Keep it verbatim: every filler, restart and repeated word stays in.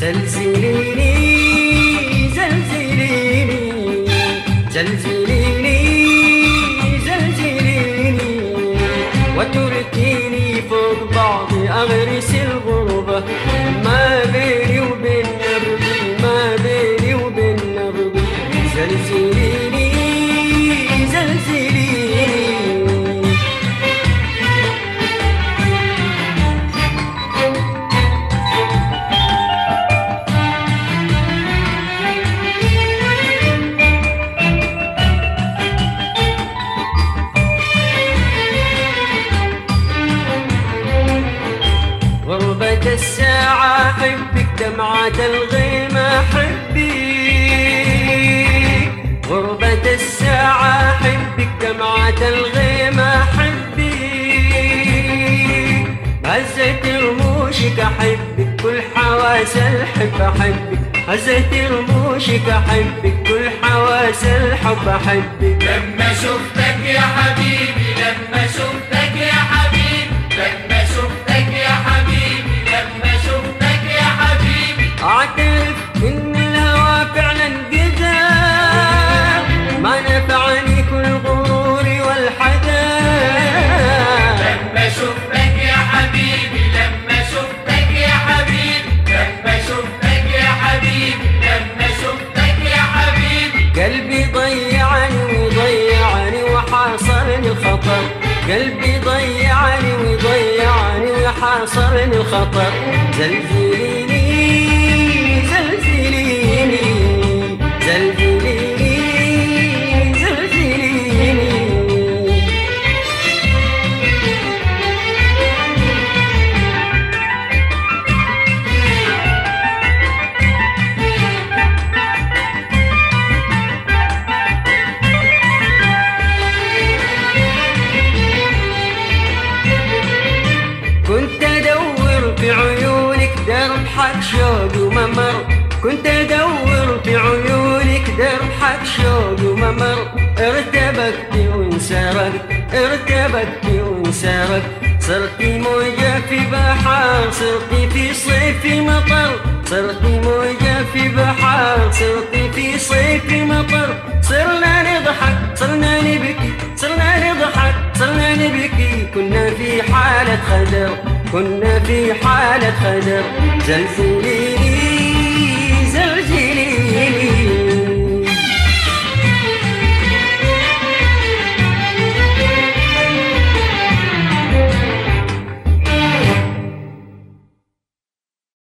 زلزليني زلزليني زلزليني زلزليني وتركيني فوق بعضي أغرس الغربة ما بيني وبين نبضي ما بيني وبين نبضي زلزليني زلزليني غربة الساعة حبك دمعة الغيمة حبي غربة الساعة حبك دمعة الغيمة حبي هزت رموشك أحبك كل حواس الحب أحبك هزت رموشك أحبك كل حواس الحب أحبك لما شفتك يا حبيبي لما شفتك يا حبيبي لما شفتك يا حبيبي لما شفتك يا حبيبي أعترف إن الهوى فعلا قدام ما نفعني كل غروري والحدام لما شفتك يا حبيبي لما شفتك يا حبيبي لما شفتك يا حبيبي لما شفتك يا حبيبي قلبي ضيعني ويضيعني وحاصرني الخطر قلبي ضيعني ويضيعني وحاصرني الخطر زلزليني زلزليني زلزليني زلزليني كنت أدور في عيونك درب حق شوق وممر كنت أدور في عيونك درب حق شوق وممر ارتبكت وانسرقت ارتبكت وانسرقت صرتي موجة في بحر صرتي في صيف في مطر صرتي موجة في بحر صرتي في صيف في مطر صرنا نضحك صرنا نبكي صرنا نضحك صرنا نبكي كنا في حالة خدر كنا في حالة خدر زلزليني